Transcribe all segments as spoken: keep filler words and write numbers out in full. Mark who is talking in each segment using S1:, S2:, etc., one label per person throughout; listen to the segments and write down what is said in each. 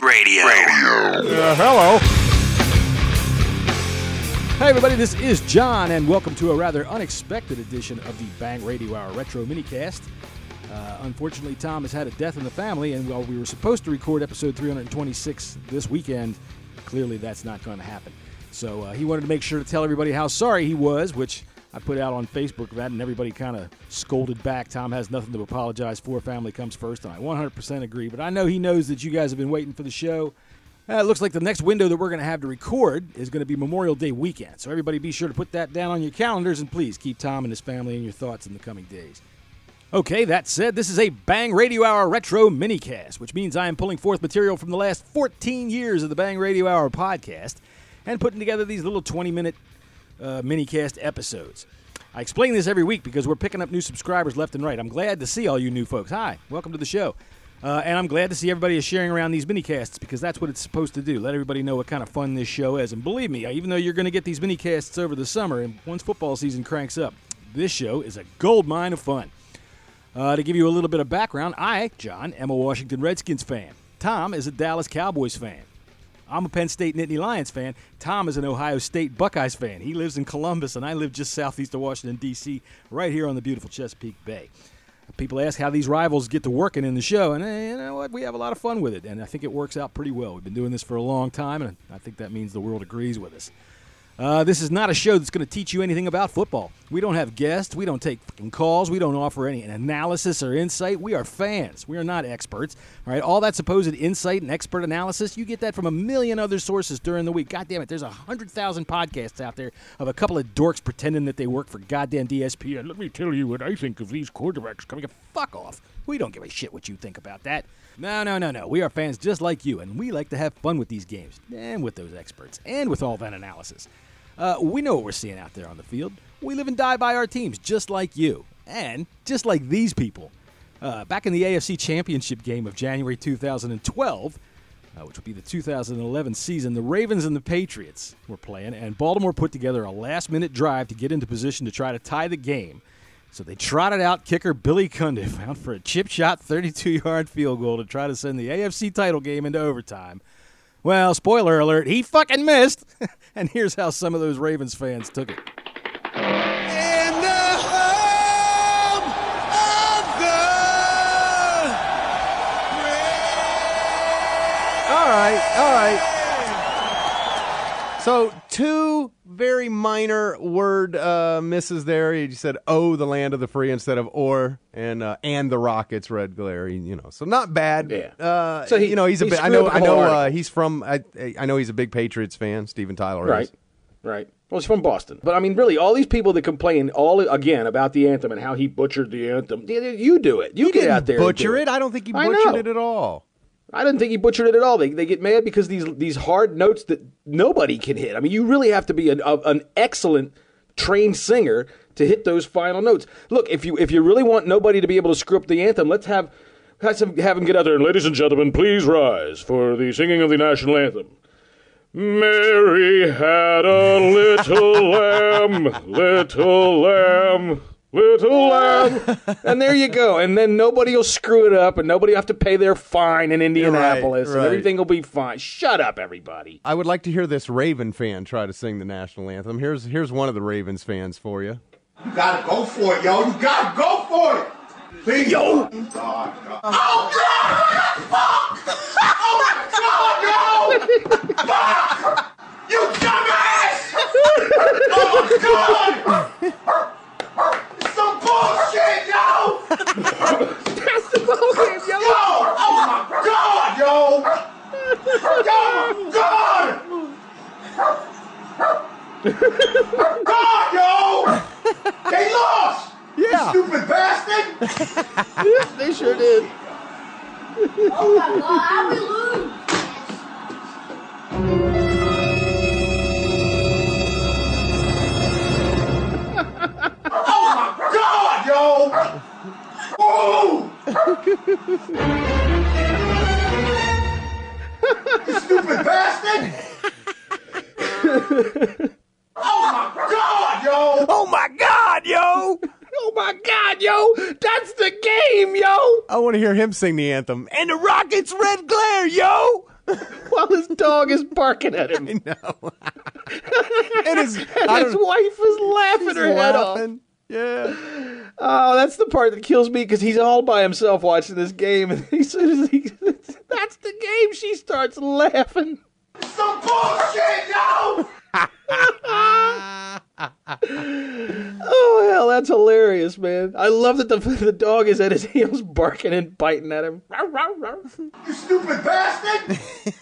S1: Radio. Radio.
S2: Uh, hello. Hey, everybody, this is John, and welcome to a rather unexpected edition of the Bang Radio Hour Retro Minicast. Uh, unfortunately, Tom has had a death in the family, and while we were supposed to record episode three twenty-six this weekend, clearly that's not going to happen. So uh, he wanted to make sure to tell everybody how sorry he was, which I put out on Facebook of that, and everybody kind of scolded back. Tom has nothing to apologize for. Family comes first, and I one hundred percent agree. But I know he knows that you guys have been waiting for the show. Uh, it looks like the next window that we're going to have to record is going to be Memorial Day weekend. So everybody be sure to put that down on your calendars, and please keep Tom and his family in your thoughts in the coming days. Okay, that said, this is a Bang Radio Hour Retro Minicast, which means I am pulling forth material from the last fourteen years of the Bang Radio Hour podcast and putting together these little twenty-minute uh, minicast episodes. I explain this every week because we're picking up new subscribers left and right. I'm glad to see all you new folks. Hi, welcome to the show. Uh, and I'm glad to see everybody is sharing around these minicasts because that's what it's supposed to do. Let everybody know what kind of fun this show is. And believe me, even though you're going to get these minicasts over the summer and once football season cranks up, this show is a gold mine of fun. Uh, to give you a little bit of background, I, John, am a Washington Redskins fan. Tom is a Dallas Cowboys fan. I'm a Penn State Nittany Lions fan. Tom is an Ohio State Buckeyes fan. He lives in Columbus, and I live just southeast of Washington, D C, right here on the beautiful Chesapeake Bay. People ask how these rivals get to working in the show, and eh, you know what? We have a lot of fun with it, and I think it works out pretty well. We've been doing this for a long time, and I think that means the world agrees with us. Uh, this is not a show that's going to teach you anything about football. We don't have guests. We don't take fucking calls. We don't offer any analysis or insight. We are fans. We are not experts. All right, all that supposed insight and expert analysis, you get that from a million other sources during the week. God damn it, there's one hundred thousand podcasts out there of a couple of dorks pretending that they work for goddamn D S P. And let me tell you what I think of these quarterbacks coming up. Fuck off. We don't give a shit what you think about that. No, no, no, no. We are fans just like you, and we like to have fun with these games and with those experts and with all that analysis. Uh, we know what we're seeing out there on the field. We live and die by our teams, just like you, and just like these people. Uh, back in the A F C Championship game of January two thousand twelve, uh, which would be the two thousand eleven season, the Ravens and the Patriots were playing, and Baltimore put together a last-minute drive to get into position to try to tie the game. So they trotted out kicker Billy Cundiff out for a chip-shot thirty-two-yard field goal to try to send the A F C title game into overtime. Well, spoiler alert, he fucking missed. And here's how some of those Ravens fans took it.
S3: In the home of the Ravens.
S4: All right, all right. So two very minor word uh, misses there. You said "oh, the land of the free" instead of "or," and uh, and the Rockets, red glare. You know, so not bad.
S5: Yeah.
S4: Uh,
S5: so he,
S4: you know, he's a
S5: he
S4: big. I know. I know. Uh,
S5: he's
S4: he's from. I, I know he's a big Patriots fan. Steven Tyler
S5: right.
S4: is.
S5: Right. Well, he's from Boston. But, I mean, really, all these people that complain, all again, about the anthem and how he butchered the anthem, you do it. You
S4: he
S5: get
S4: didn't
S5: out there
S4: butcher
S5: and do
S4: it. I don't think he
S5: I
S4: butchered
S5: know.
S4: it at all.
S5: I didn't think he butchered it at all. They they get mad because these these hard notes that nobody can hit. I mean, you really have to be an, a, an excellent trained singer to hit those final notes. Look, if you if you really want nobody to be able to screw up the anthem, let's have have, some, have him get out there and, ladies and gentlemen, please rise for the singing of the national anthem. Mary had a little lamb, little lamb, little lamb. And there you go. And then nobody will screw it up, and nobody will have to pay their fine in Indianapolis,
S4: Right, right.
S5: and everything will be fine. Shut up, everybody.
S4: I would like to hear this Raven fan try to sing the national anthem. Here's here's one of the Ravens fans for you.
S3: You gotta go for it, yo. You gotta go for it. Please. Yo. Oh, God. Oh, God. Oh, my God, yo. Fuck. You dumbass. Oh, God. It's some bullshit, yo.
S5: That's the ballgame, yo.
S3: Yo. Oh, my God, yo. Oh, my God. God, yo. They lost.
S4: Yeah.
S3: You stupid bastard.
S5: They sure did.
S6: Oh my God, how we lose?
S3: Oh my God, yo! Oh! You stupid bastard! Oh my God, yo!
S4: Oh my God, yo!
S5: Oh, my God, yo. That's the game, yo.
S4: I want to hear him sing the anthem. And the Rockets, red glare, yo!
S5: while his dog is barking at him.
S4: I know. and his,
S5: And
S4: I
S5: his
S4: don't-
S5: wife is laughing
S4: she's
S5: her head off.
S4: laughing. Yeah.
S5: Oh, that's the part that kills me because he's all by himself watching this game, and he says, he, "That's the game." She starts laughing.
S3: Some bullshit, yo!
S5: Oh hell, that's hilarious, man! I love that the the dog is at his heels, barking and biting at him.
S3: You stupid bastard!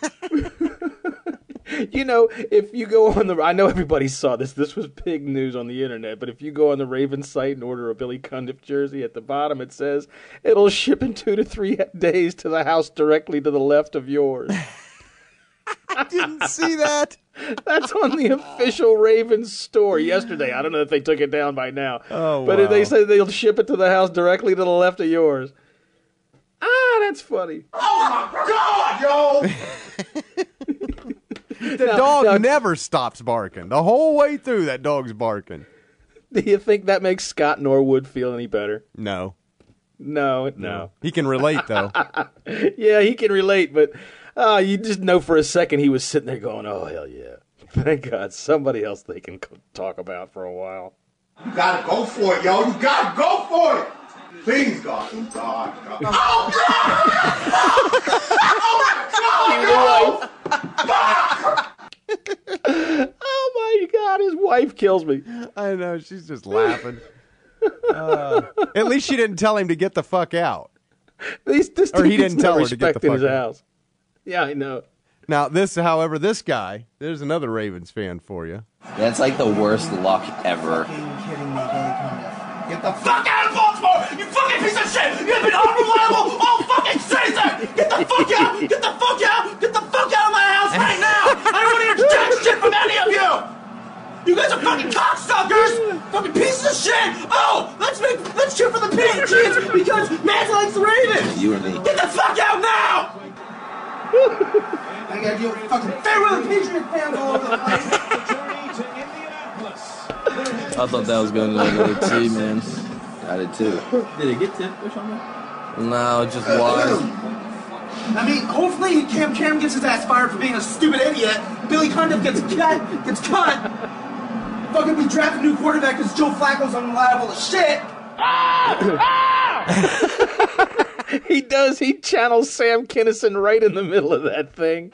S5: You know, if you go on the, I know everybody saw this. This was big news on the internet. But if you go on the Ravens site and order a Billy Cundiff jersey, at the bottom it says it'll ship in two to three days to the house directly to the left of yours.
S4: I didn't see that.
S5: That's on the official Ravens store yesterday. I don't know if they took it down by now.
S4: Oh,
S5: but
S4: wow.
S5: they say they'll ship it to the house directly to the left of yours. Ah, that's funny.
S3: Oh my god, yo!
S4: The
S5: Now-
S4: dog
S5: now-
S4: never stops barking. The whole way through, that dog's barking.
S5: Do you think that makes Scott Norwood feel any better?
S4: No.
S5: No, no.
S4: He can relate, though.
S5: Yeah, he can relate, but uh, you just know for a second he was sitting there going, "Oh hell yeah! Thank God, somebody else they can c- talk about for a while."
S3: You gotta go for it, yo. You gotta go for it. Please, God. Oh, God. God. Oh, God! Oh, my God!
S5: Oh my God, his wife kills me.
S4: I know, she's just laughing. Uh, at least she didn't tell him to get the fuck out.
S5: These, this
S4: Or he
S5: dude's
S4: didn't tell
S5: no
S4: her to get the
S5: respect in
S4: fuck
S5: his
S4: out.
S5: house. Yeah, I know.
S4: Now, this, however, this guy, there's another Ravens fan for you.
S1: That's like the worst luck ever.
S3: Get the fuck out of Baltimore! You fucking piece of shit! You've been unreliable all fucking season! Get the fuck out! Get the fuck out! Get the fuck out of my house right now! I don't want to hear jack shit from any of you! You guys are fucking cocksuckers! Fucking pieces of shit! Oh, let's make let's cheer for the Patriots because Matt likes the Ravens!
S1: You and me.
S3: Get the fuck out now!
S7: I gotta deal with fucking farewell Patriot fans all over the place.
S1: I thought that was going to another team, man. I did too.
S7: Did it get tipped or something?
S1: No, just was.
S7: I mean, hopefully Cam Cam gets his ass fired for being a stupid idiot. Billy Cundiff gets cut, gets cut. Fucking we draft a new quarterback because Joe Flacco's unreliable as shit.
S5: He does. He channels Sam Kinison right in the middle of that thing.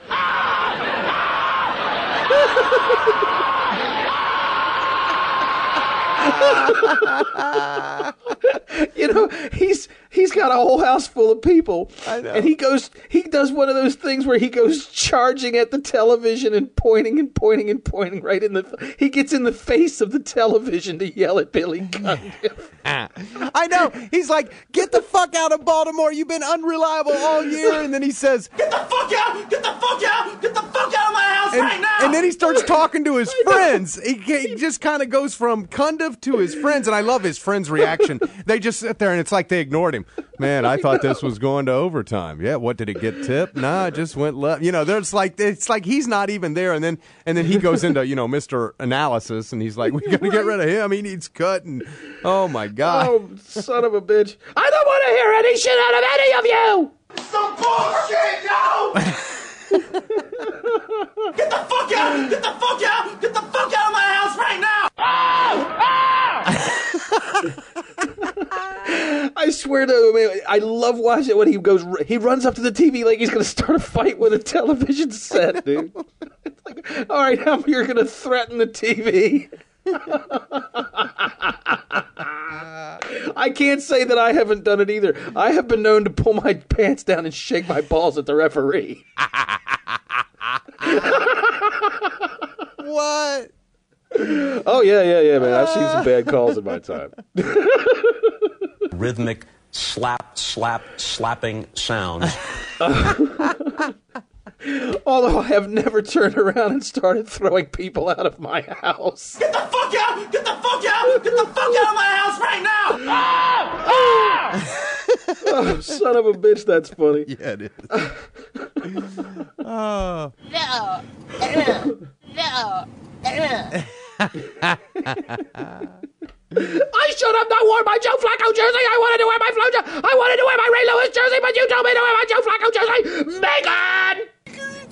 S5: You know, he's he's got a whole house full of people,
S4: I know.
S5: and he goes, he does one of those things where he goes charging at the television and pointing and pointing and pointing right in the. He gets in the face of the television to yell at Billy Cundiff.
S4: I know. He's like, get the fuck out of Baltimore. You've been unreliable all year. And then he says,
S3: Get the fuck out! Get the fuck out! Get the fuck out of my house
S4: and,
S3: right now!
S4: and then he starts talking to his friends. He, he just kind of goes from Cundiff to his friends. And I love his friends' reaction. They just sit there and it's like they ignored him. Man, I thought this was going to overtime. Yeah, what, did it get tipped? Nah, it just went left. You know, there's like, it's like he's not even there. And then, and then he goes into, you know, Mister Analysis and he's like, we got to get rid of him. He needs cut. And oh my God.
S5: Oh, son of a bitch! I don't want to hear any shit out of any of you.
S3: Some bullshit, yo! Get the fuck out! Get the fuck out! Get the fuck out of my house right now!
S5: I swear to you, man, I love watching it when he goes. He runs up to the T V like he's going to start a fight with a television set, dude. It's like, all right, how you're going to threaten the T V? I can't say that I haven't done it either. I have been known to pull my pants down and shake my balls at the referee.
S4: What?
S5: Oh yeah, yeah, yeah, man. I've seen some bad calls in my time.
S8: Rhythmic slap, slap, slapping sounds.
S5: Although I have never turned around and started throwing people out of my house.
S3: Get the fuck out! Get the fuck out! Get the fuck out of my house right now!
S5: Oh, son of a bitch, that's funny.
S4: Yeah, it is. Oh.
S6: No. No.
S5: I should have not worn my Joe Flacco jersey. I wanted to wear my Flo. I wanted to wear my Ray Lewis jersey, but you told me to wear my Joe Flacco jersey. Megan!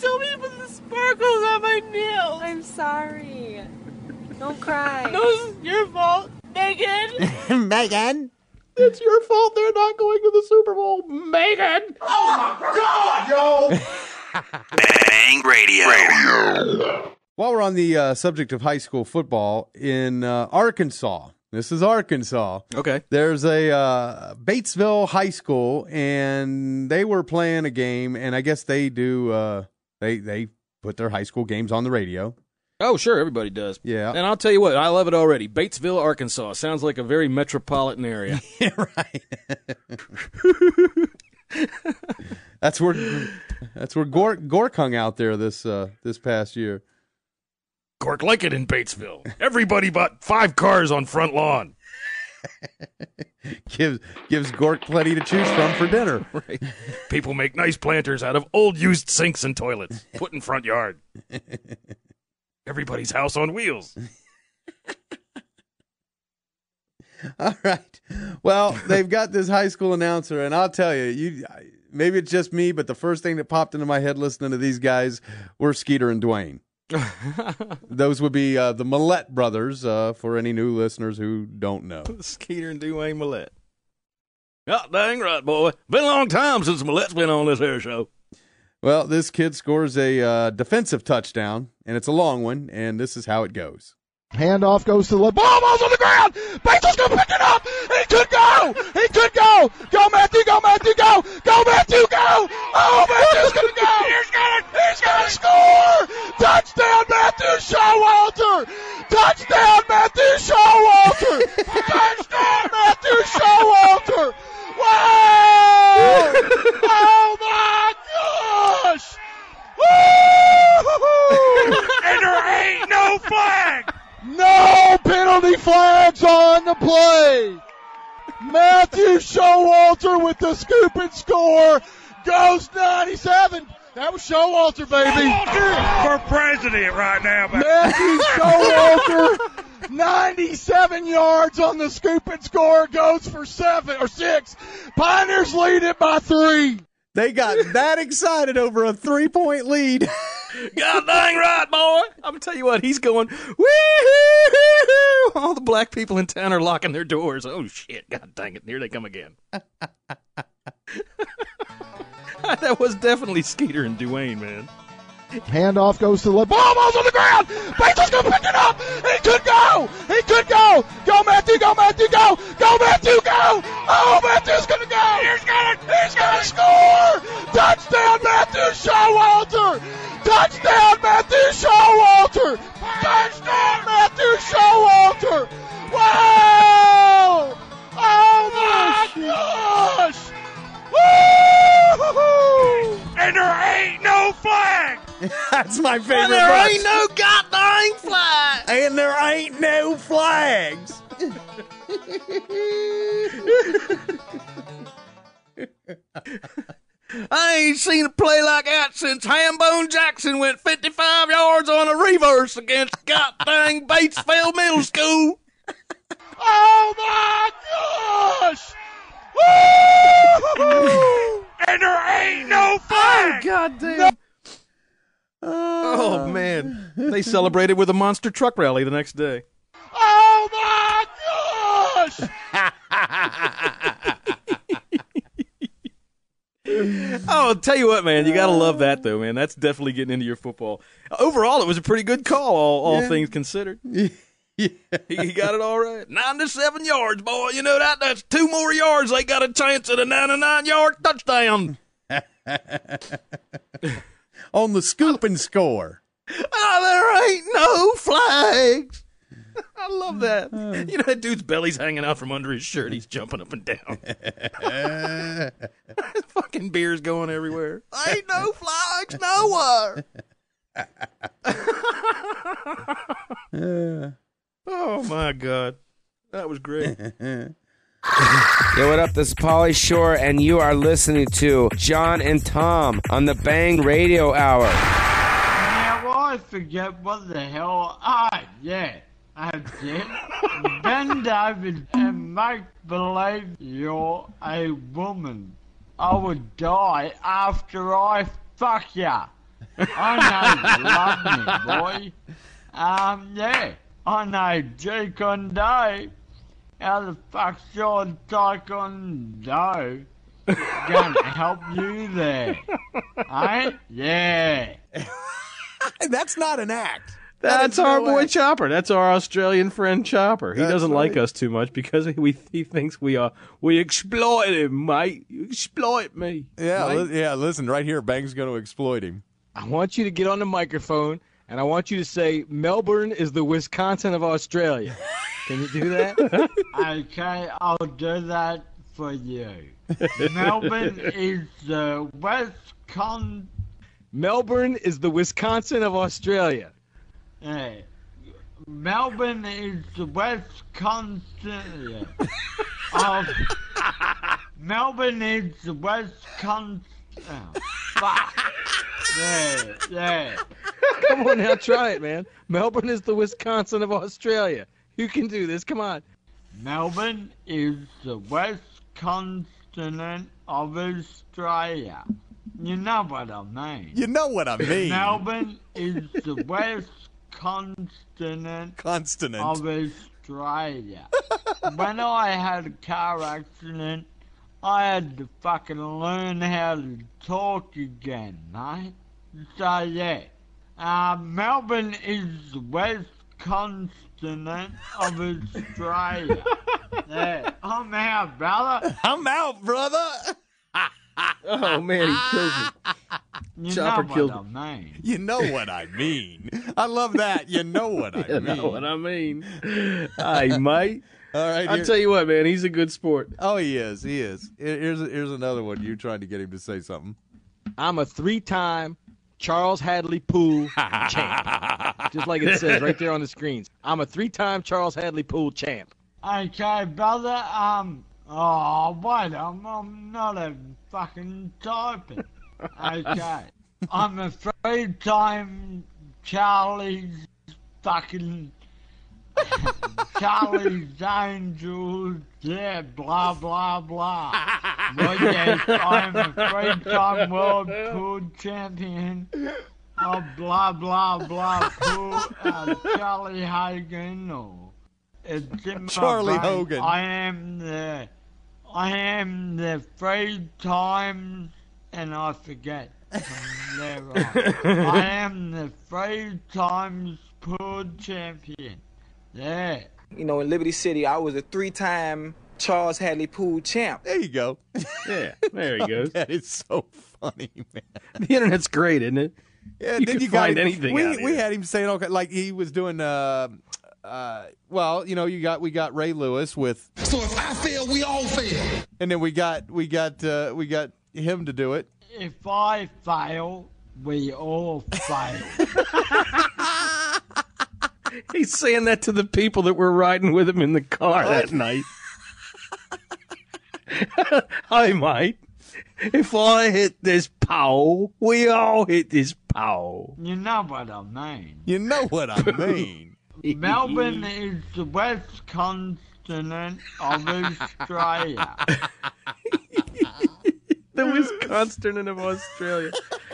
S9: sorry. Don't cry.
S10: No, it's your fault, Megan.
S11: Megan.
S5: It's your fault they're not going to the Super Bowl, Megan.
S3: Oh my God, yo!
S12: Bang Radio. Radio.
S4: While we're on the uh, subject of high school football, in uh, Arkansas, this is Arkansas.
S2: Okay.
S4: There's a uh, Batesville High School, and they were playing a game, and I guess they do, uh, they, they put their high school games on the radio.
S2: Oh, sure, everybody does.
S4: Yeah.
S2: And I'll tell you what, I love it already. Batesville, Arkansas. Sounds like a very metropolitan area.
S4: Yeah, right. That's where that's where Gork, Gork hung out there this uh, this past year.
S2: Gork like it in Batesville. Everybody bought five cars on front lawn.
S4: gives gives Gork plenty to choose from for dinner.
S2: Right. People make nice planters out of old used sinks and toilets. Put in front yard. Everybody's house on wheels.
S4: All right. Well, they've got this high school announcer, and I'll tell you, you maybe it's just me, but the first thing that popped into my head listening to these guys were Skeeter and Dwayne. Those would be uh, the Millette brothers, uh, for any new listeners who don't know.
S2: Skeeter and Dwayne Millette. Oh, dang right, boy. Been a long time since Millette's been on this here show.
S4: Well, this kid scores a uh, defensive touchdown, and it's a long one, and this is how it goes.
S13: Handoff goes to the left. Ball, ball's on the ground. Bates going to pick it up. He could go. He could go. Go, Matthew. Go, Matthew. Go. Go, Matthew. Go. Oh, Matthew's going to go. He's going to He's going to score. Touchdown, Matthew Showalter. Touchdown, Matthew Showalter. Touchdown, Matthew Showalter. Wow. Oh, my gosh. Woo!
S10: And there ain't no flag.
S13: No penalty flags on the play. Matthew Showalter with the scoop and score goes ninety-seven. That was Showalter, baby.
S10: Showalter for president right now, baby.
S13: Matthew Showalter, ninety-seven yards on the scoop and score, goes for seven or six. Pioneers lead it by three.
S4: They got that excited over a three-point lead.
S2: God dang right, boy. I'm going to tell you what, he's going, wee-hoo-hoo-hoo. All the black people in town are locking their doors. Oh, shit. God dang it. Here they come again. That was definitely Skeeter and Dwayne, man.
S13: Handoff goes to the left. Ball, ball's on the ground. Bates going to pick it up. He could go. He could go. Go, Matthew. Go, Matthew. Go. Go, Matthew. Go. Oh, Matthew's going to go.
S10: He's going to
S13: He's going to score. Touchdown, Matthew Showalter. Touchdown, Matthew Showalter. Touchdown, Matthew Showalter. Wow. Oh, my gosh. Woo!
S10: And there ain't no flag.
S4: That's my favorite.
S2: And there
S4: part.
S2: ain't no goddamn flag.
S4: And there ain't no flags.
S2: I ain't seen a play like that since Hambone Jackson went fifty-five yards on a reverse against goddamn Batesville Middle School.
S13: Oh, my gosh. Woo!
S10: And there ain't no flag.
S2: Oh, goddamn. Oh, man. They celebrated with a monster truck rally the next day.
S13: Oh, my gosh.
S2: Oh, I'll tell you what, man. You got to love that, though, man. That's definitely getting into your football. Overall, it was a pretty good call, all, all
S4: Yeah.
S2: things considered.
S4: Yeah.
S2: He, he got it all right. ninety-seven yards, boy. You know that? That's two more yards. They got a chance at a ninety-nine-yard touchdown.
S4: On the scoop and score.
S2: Oh, there ain't no flags. I love that. You know, that dude's belly's hanging out from under his shirt. He's jumping up and down. Fucking beer's going everywhere. Ain't no flags nowhere. Oh, my God. That was great.
S14: Yo, what up? This is Pauly Shore, and you are listening to John and Tom on the Bang Radio Hour.
S15: Now I forget what the hell I did. I did. Bend over and make believe you're a woman. I would die after I fuck ya. I know you love me, boy. Um, yeah. I know Taekwondo. How the fuck's your Taekwondo gonna help you there? Eh? Yeah.
S4: That's not an act.
S11: That's our boy Chopper. That's our Australian friend Chopper. He
S4: That's
S11: doesn't
S4: right.
S11: like us too much because we he thinks we are we exploit him, mate. You exploit me.
S4: Yeah,
S11: mate.
S4: li- yeah. Listen, right here, Bang's going to exploit him.
S2: I want you to get on the microphone, and I want you to say, Melbourne is the Wisconsin of Australia. Can you do that?
S15: Okay, I'll do that for you. Melbourne is the Wisconsin.
S2: Melbourne is the Wisconsin of Australia.
S15: Yeah. Melbourne is the Wisconsin. of, Melbourne is the Wisconsin. Oh, fuck. Yeah, yeah.
S2: Come on now, try it, man. Melbourne is the Wisconsin of Australia. You can do this. Come on.
S15: Melbourne is the Wisconsin of Australia. You know what I mean.
S4: You know what I mean.
S15: Melbourne is the Wisconsin
S4: Consonant.
S15: of Australia. When I had a car accident, I had to fucking learn how to talk again, mate. So yeah, uh, Melbourne is the Wisconsin of Australia. Yeah, I'm out, brother.
S4: I'm out, brother.
S11: Oh man, he kills me.
S15: You
S11: Chopper
S15: know
S11: killed
S15: what I mean.
S4: You know what I mean. I love that. You know what I
S11: You
S4: mean.
S11: know what I mean. Hey, mate.
S4: All right.
S11: I'll
S4: here-
S11: tell you what, man. He's a good sport.
S4: Oh, he is. He is. Here- Here's here's another one. You're trying to get him to say something.
S2: I'm a three-time Charles Hadley Pool champ. Just like it says right there on the screens. I'm a three-time Charles Hadley Pool champ.
S15: Okay, brother. Um. Oh, wait. I'm, I'm not even fucking typing. Okay. I'm a three-time Charlie's fucking Charlie's Angels. Yeah, blah blah blah. Well, yes, I'm a three-time world pool champion. Oh, blah blah blah pool. Uh, Charlie Hogan or it's in my
S4: Charlie
S15: brain.
S4: Hogan.
S15: I am the. I am the three times, and I forget. from there on. I am the three times pool champion. Yeah.
S16: You know, in Liberty City, I was a three-time Charles Hadley Pool champ.
S4: There you go.
S11: Yeah, there he goes.
S4: That is so funny, man.
S11: The internet's great, isn't it?
S4: Yeah,
S11: You
S4: then
S11: can
S4: you got
S11: find
S4: him-
S11: anything
S4: We
S11: out
S4: we
S11: here.
S4: had him saying okay, like he was doing. Uh, uh, well, you know, you got we got Ray Lewis with.
S3: So if I fail, we all fail.
S4: And then we got we got uh, we got him to do it.
S15: If I fail, we all fail.
S11: He's saying that to the people that were riding with him in the car that night. Hi, mate. If I hit this pole, we all hit this pole.
S15: You know what I mean.
S4: You know what I mean.
S15: Melbourne is the Wisconsin of Australia.
S11: The Wisconsin of Australia.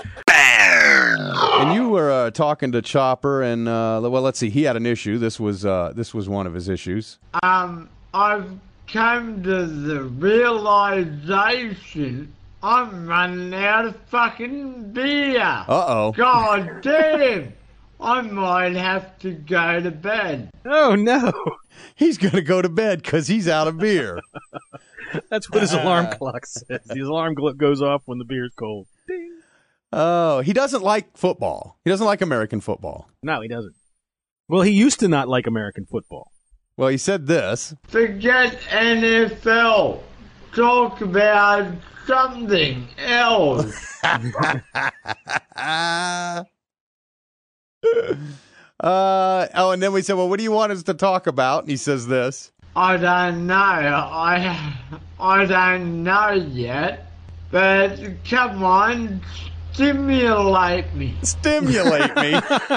S4: And you were uh, talking to Chopper, and uh, well, let's see. He had an issue. This was uh, this was one of his issues.
S15: Um, I've come to the realization I'm running out of fucking beer.
S4: Uh-oh.
S15: God damn. I might have to go to bed.
S11: Oh, no.
S4: He's going to go to bed because he's out of beer.
S11: That's what his alarm clock says. The alarm clock goes off when the beer's cold.
S4: Oh, he doesn't like football. He doesn't like American football.
S2: No, he doesn't. Well, he used to not like American football.
S4: Well, he said this.
S15: Forget N F L. Talk about something else.
S4: Uh, oh, and then we said, well, what do you want us to talk about? And he says this.
S15: I don't know. I I don't know yet. But come on, stimulate me.
S4: Stimulate me.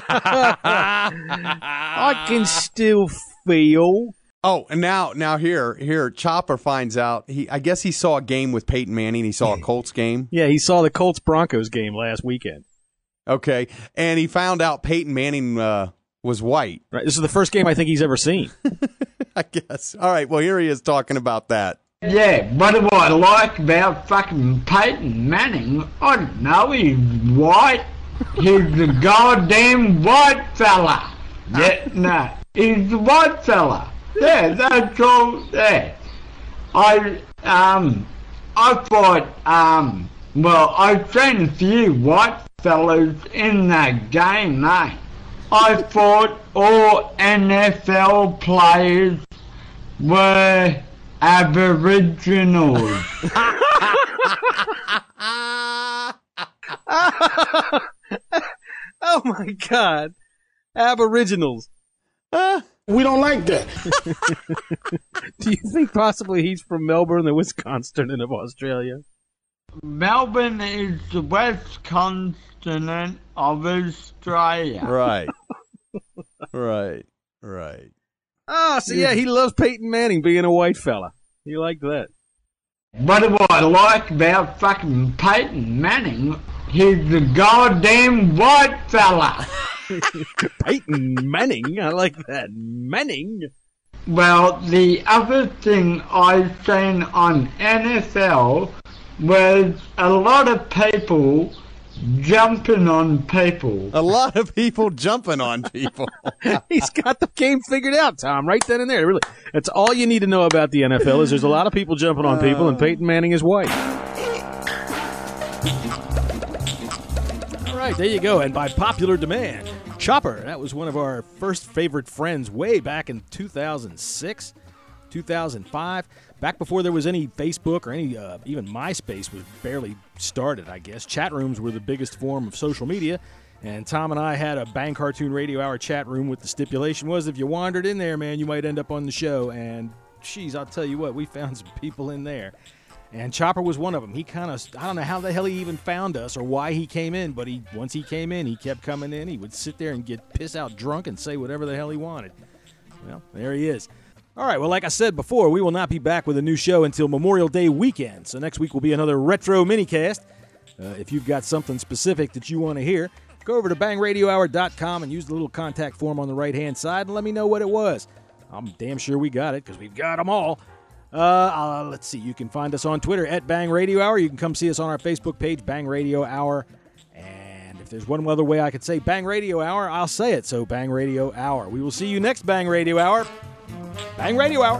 S2: I can still feel.
S4: Oh, and now, now here, here, Chopper finds out. He, I guess he saw a game with Peyton Manning. He saw a Colts game.
S2: Yeah, he saw the Colts Broncos game last weekend.
S4: Okay, and he found out Peyton Manning uh, was white.
S2: Right. This is the first game I think he's ever seen.
S4: I guess. All right, well, here he is talking about that.
S15: Yeah, what do I like about fucking Peyton Manning? I don't know, he's white. He's the goddamn white fella. Yeah, no, he's the white fella. Yeah, that's all there. I, um, I thought, um, well, I've seen a few white fellas in that game, mate. I thought all N F L players were Aboriginals.
S2: Oh my God. Aboriginals.
S13: Uh, we don't like that.
S2: Do you think possibly he's from Melbourne, the Wisconsin of Australia?
S15: Melbourne is the west continent of Australia.
S4: Right. Right. Right.
S2: Ah, so yeah, he loves Peyton Manning being a white fella. He liked that.
S15: What do I like about fucking Peyton Manning? He's the goddamn white fella.
S2: Peyton Manning? I like that. Manning?
S15: Well, the other thing I've seen on N F L was a lot of people jumping on people.
S4: A lot of people jumping on people.
S2: He's got the game figured out, Tom, right then and there. Really, that's all you need to know about the N F L is there's a lot of people jumping on people, and Peyton Manning is white. All right, there you go. And by popular demand, Chopper, that was one of our first favorite friends way back in two thousand six, two thousand five. Back before there was any Facebook or any, uh, even MySpace was barely started, I guess. Chat rooms were the biggest form of social media, and Tom and I had a Bang Cartoon Radio Hour chat room with the stipulation was if you wandered in there, man, you might end up on the show, and geez, I'll tell you what, we found some people in there, and Chopper was one of them. He kind of, I don't know how the hell he even found us or why he came in, but he once he came in, he kept coming in. He would sit there and get piss-out drunk and say whatever the hell he wanted. Well, there he is. All right, well, like I said before, we will not be back with a new show until Memorial Day weekend. So next week will be another retro minicast. Uh, if you've got something specific that you want to hear, go over to bang radio hour dot com and use the little contact form on the right-hand side and let me know what it was. I'm damn sure we got it because we've got them all. Uh, uh, let's see. You can find us on Twitter at Bang Radio Hour. You can come see us on our Facebook page, Bang Radio Hour. And if there's one other way I could say Bang Radio Hour, I'll say it. So Bang Radio Hour. We will see you next Bang Radio Hour. Bang Radio Hour.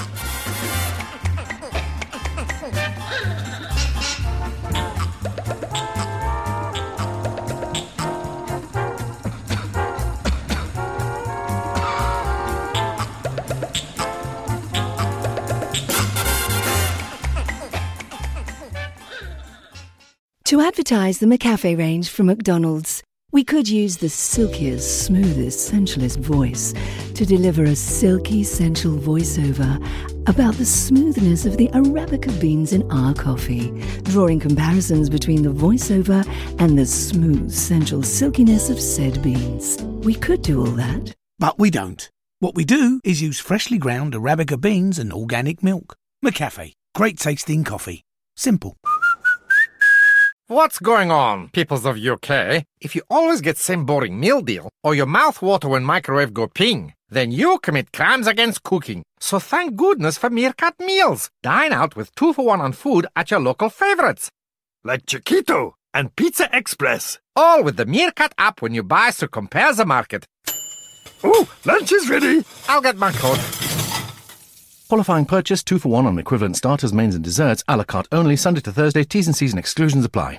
S17: To advertise the McCafe range from McDonald's, we could use the silkiest, smoothest, sensualist voice to deliver a silky, sensual voiceover about the smoothness of the Arabica beans in our coffee, drawing comparisons between the voiceover and the smooth, sensual silkiness of said beans. We could do all that.
S18: But we don't. What we do is use freshly ground Arabica beans and organic milk. McCafe. Great tasting coffee. Simple.
S19: What's going on, peoples of U K? If you always get same boring meal deal, or your mouth water when microwave go ping, then you commit crimes against cooking. So thank goodness for Meerkat Meals. Dine out with two for one on food at your local favorites. Like Chiquito and Pizza Express. All with the Meerkat app when you buy, so compare the market. Ooh, lunch is ready. I'll get my coat.
S20: Qualifying purchase, two for one on equivalent starters, mains and desserts, a la carte only, Sunday to Thursday, T's and C's and exclusions apply.